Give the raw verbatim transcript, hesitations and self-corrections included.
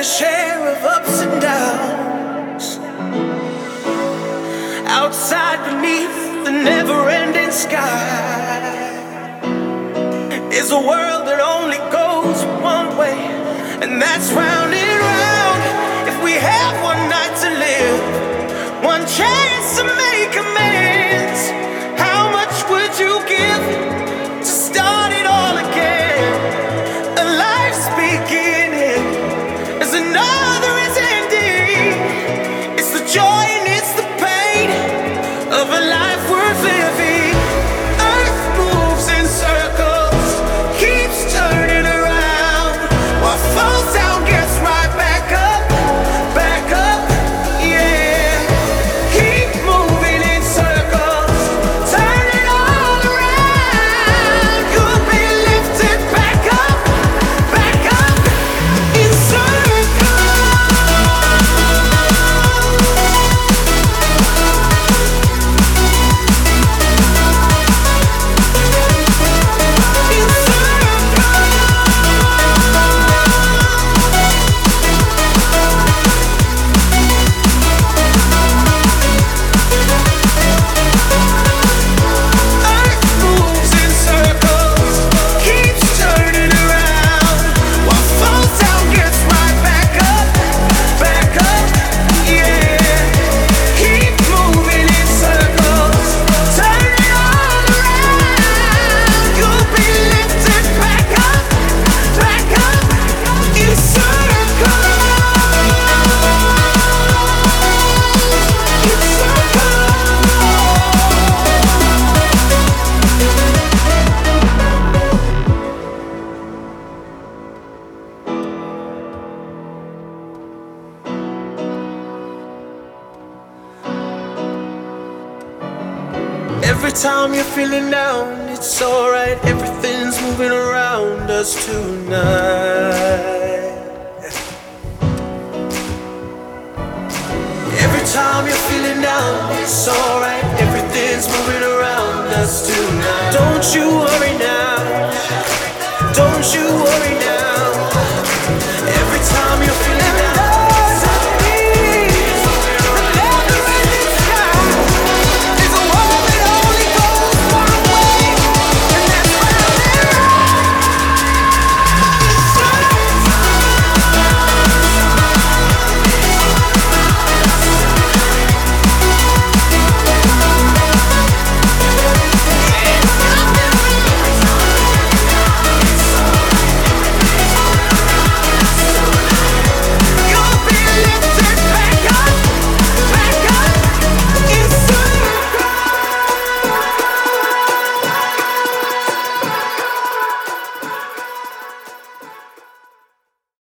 share of ups and downs. Outside beneath the never-ending sky is a world that only goes one way, and that's round and round. If we have one night to live, one chance to make amends, how much would you give to start it all again? A life's beginning as another is ending. It's the joy and it's the pain of a life worth living. Earth moves in circles, keeps turning around. What falls down gets right back up, back up, yeah. Keep moving in circles, turn it all around. You'll be lifted back up, back up in circles. In Earth moves in circles, keeps turning around. What falls down gets right back up, back up, yeah. Keep moving in circles, turn it all around. You'll be lifted back up, back up in circles. In circles. Every time you're feeling down, it's alright. Everything's moving around us tonight. Every time you're feeling down, it's alright. Everything's moving around us tonight. Don't you worry